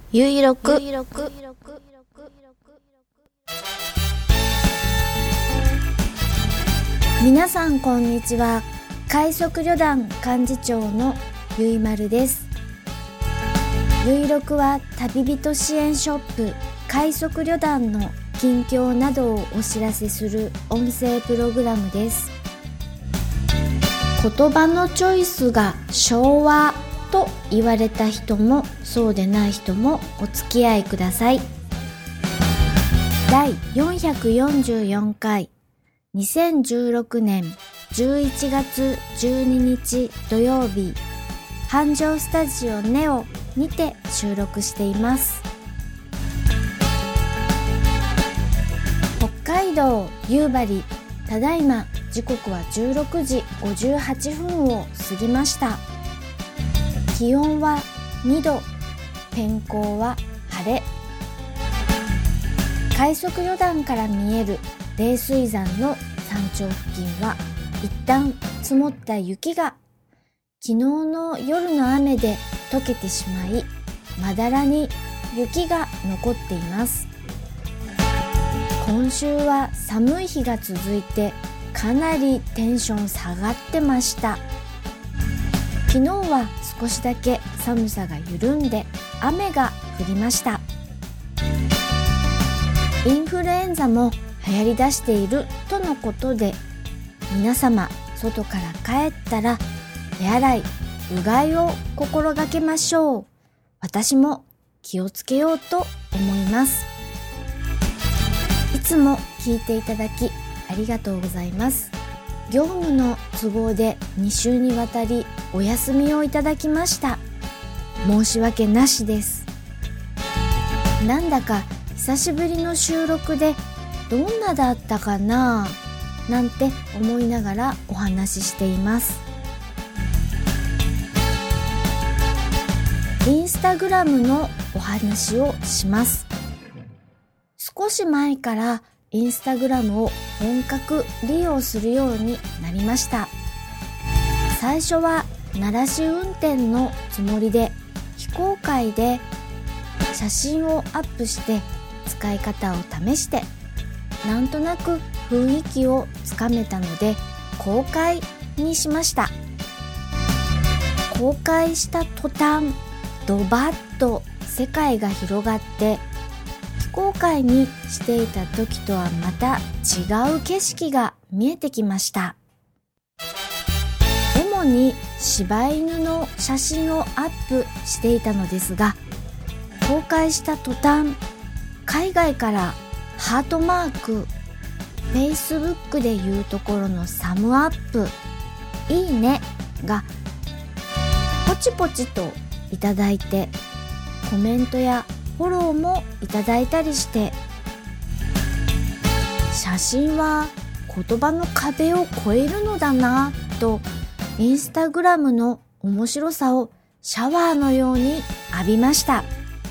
ゆいろく皆さんこんにちは。快速旅団幹事長のゆいまるです。ゆいろくは旅人支援ショップ快速旅団の近況などをお知らせする音声プログラムです。言葉のチョイスが昭和と言われた人もそうでない人もお付き合いください。第444回2016年11月12日土曜日、繁盛スタジオネオにて収録しています。北海道夕張、ただいま時刻は16時58分を過ぎました。気温は2度、天候は晴れ。快速旅団から見える冷水山の山頂付近は一旦積もった雪が昨日の夜の雨で溶けてしまい、まだらに雪が残っています。今週は寒い日が続いてかなりテンション下がってました。昨日は少しだけ寒さが緩んで雨が降りました。インフルエンザも流行り出しているとのことで、皆様外から帰ったら手洗い、うがいを心がけましょう。私も気をつけようと思います。いつも聞いていただきありがとうございます。業務の都合で2週にわたりお休みをいただきました。申し訳なしです。なんだか久しぶりの収録でどんなだったかななんて思いながらお話ししています。インスタグラムのお話をします。少し前からインスタグラムを本格利用するようになりました。最初は慣らし運転のつもりで非公開で写真をアップして使い方を試して、なんとなく雰囲気をつかめたので公開にしました。公開した途端ドバッと世界が広がって、非公開にしていた時とはまた違う景色が見えてきました。主に柴犬の写真をアップしていたのですが、公開した途端海外からハートマーク、Facebook でいうところのサムアップ、いいねがポチポチといただいて、コメントやフォローもいただいたりして、写真は言葉の壁を越えるのだなと、インスタグラムの面白さをシャワーのように浴びました。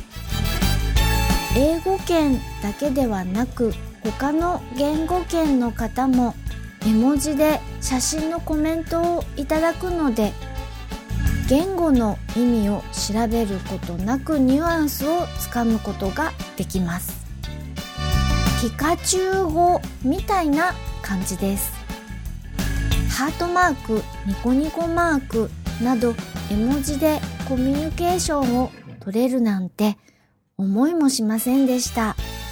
英語圏だけではなく、他の言語圏の方も絵文字で写真のコメントをいただくので、言語の意味を調べることなくニュアンスをつかむことができます。ピカチュウ語みたいな感じです。ハートマーク、ニコニコマークなど絵文字でコミュニケーションを取れるなんて思いもしませんでした。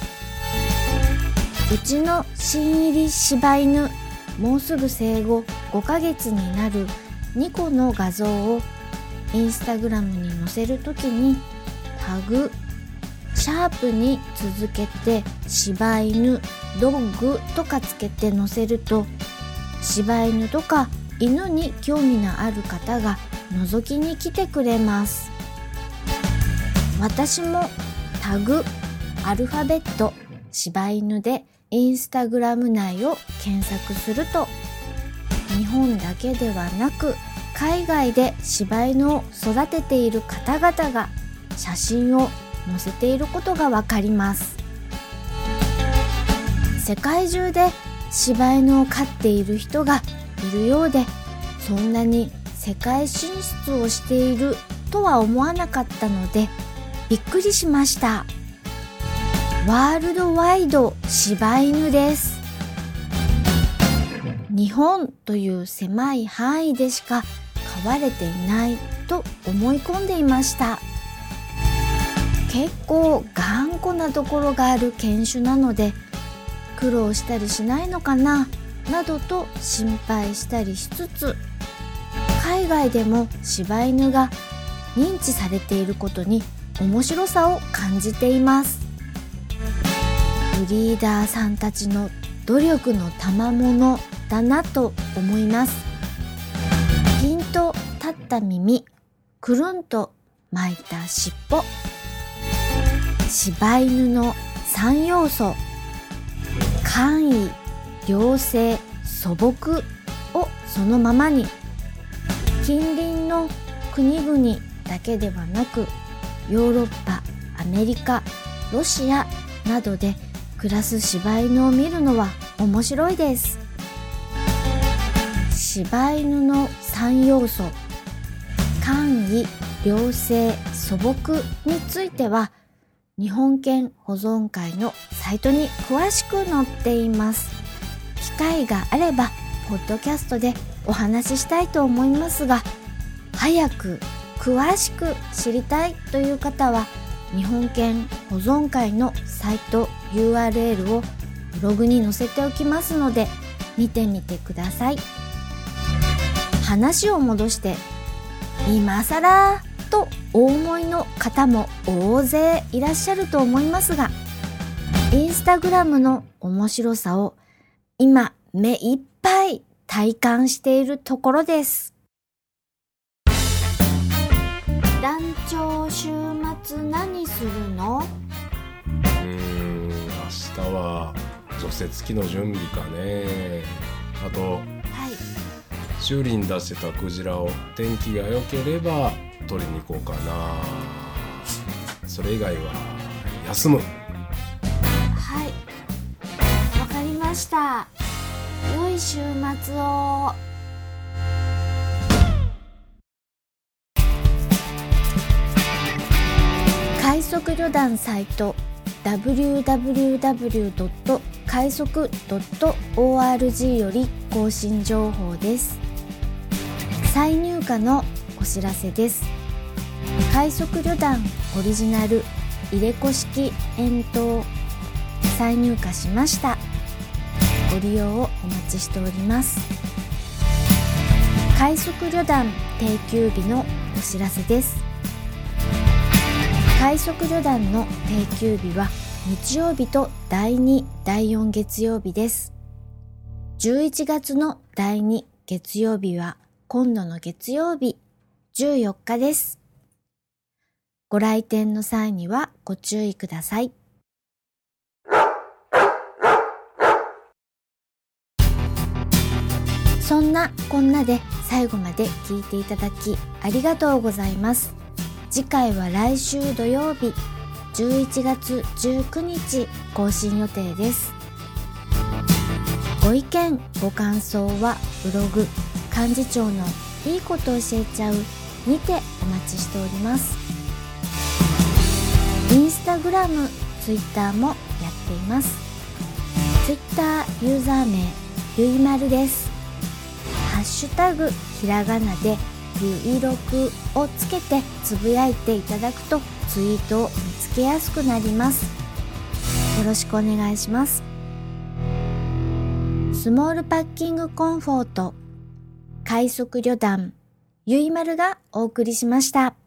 うちの新入り柴犬、もうすぐ生後5ヶ月になる2個の画像をインスタグラムに載せるときに、タグ、シャープに続けて柴犬、ドッグとかつけて載せると、柴犬とか犬に興味のある方が覗きに来てくれます。私もタグ、アルファベット、柴犬でインスタグラム内を検索すると、日本だけではなく海外で柴犬を育てている方々が写真を載せていることがわかります。世界中で柴犬を飼っている人がいるようで、そんなに世界進出をしているとは思わなかったので、 びっくりしました。ワールドワイド柴犬です。日本という狭い範囲でしか飼われていないと思い込んでいました。結構頑固なところがある犬種なので苦労したりしないのかななどと心配したりしつつ、海外でも柴犬が認知されていることに面白さを感じています。ブリーダーさんたちの努力の賜物だなと思います。ピンと立った耳、くるんと巻いた尻尾、柴犬の3要素、簡易、良性、素朴をそのままに、近隣の国々だけではなくヨーロッパ、アメリカ、ロシアなどで暮らす柴犬を見るのは面白いです。柴犬の3要素、簡易、良性、素朴については日本犬保存会のサイトに詳しく載っています。機会があればポッドキャストでお話ししたいと思いますが、早く詳しく知りたいという方は日本犬保存会のサイト URL をブログに載せておきますので見てみてください。話を戻して今更とお思いの方も大勢いらっしゃると思いますが、インスタグラムの面白さを今目いっぱい体感しているところです。団長、週末何するの？ 明日は除雪機の準備かね。あと、修理に出してたクジラを天気が良ければ取りに行こうかな。それ以外は休む。 はい、わかりました。良い週末を。快速旅団サイト www. 快速 .org より更新情報です。再入荷のお知らせです。快速旅団オリジナル入れ子式円筒再入荷しました。ご利用をお待ちしております。快速旅団定休日のお知らせです。快速旅団の定休日は日曜日と第2、第4月曜日です。11月の第2月曜日は今度の月曜日14日です。ご来店の際にはご注意ください。そんなこんなで最後まで聞いていただきありがとうございます。次回は来週土曜日11月19日更新予定です。ご意見ご感想はブログ幹事長のいいこと教えちゃうにてお待ちしております。インスタグラム、ツイッターもやっています。ツイッターユーザー名ゆいまるです。ハッシュタグひらがなでゆいろくをつけてつぶやいていただくとツイートを見つけやすくなります。よろしくお願いします。スモールパッキングコンフォート快速旅団ゆいまるがお送りしました。